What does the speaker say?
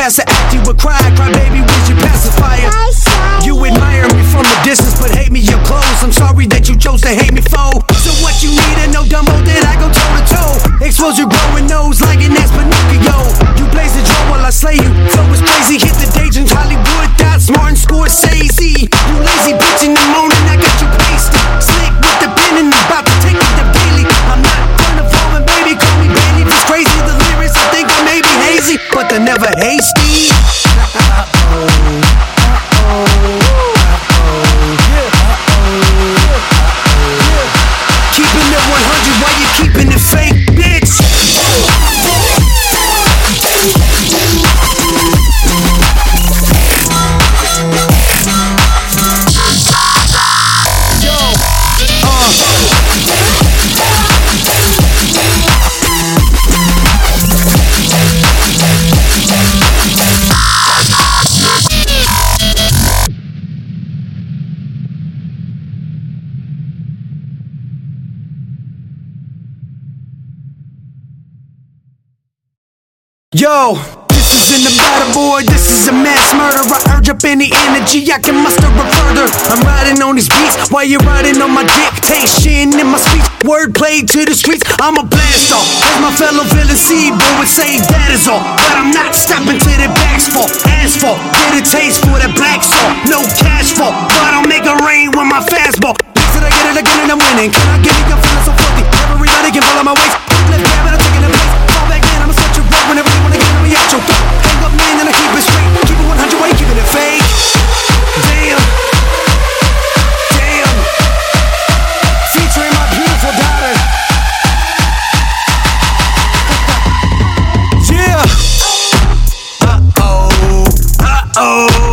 has to act, you would cry. Cry baby, where's your pacifier? You admire me from a distance, but hate me up close. I'm sorry that you chose to hate me, foe. So what you need to know, Dumbo, did I go toe to toe? Expose your growing nose like an ass Pinocchio. You blaze the drum while I slay you. Flow is crazy, hit the Dagens, Hollywood, Dots, Martin Scorsese. You lazy bitch in the morning, I got you pasted. Slick with the pen and about to take it to Bailey. I'm not gonna fall and baby, call me Bailey. If it's crazy, the lyrics, I think I may be hazy, but they're never hasty. Keeping it 100 while you keeping it fake, bitch. Yo, this isn't about a boy, this is a mass murder. I urge up any energy I can muster it further. I'm riding on these beats while you're riding on my dictation. In my speech, wordplay to the streets, I'm a blast off. As my fellow villain C-boy would say, that is all. But I'm not stopping till their backs fall. Asphalt, get a taste for that black salt. No cash fall, but I'll make it rain with my fastball. Did I get it again and I'm winning? Can I get it? I'm feeling so filthy. Everybody can follow my waist. Let's grab it, I'm taking a place. Fall back in, I'ma set you right whenever you wanna get me out your throat. Hang up, man, and I keep it straight. Keep it 100 while you keeping it fake. Damn. Damn. Featuring my beautiful daughter. Yeah. Uh-oh. Uh-oh.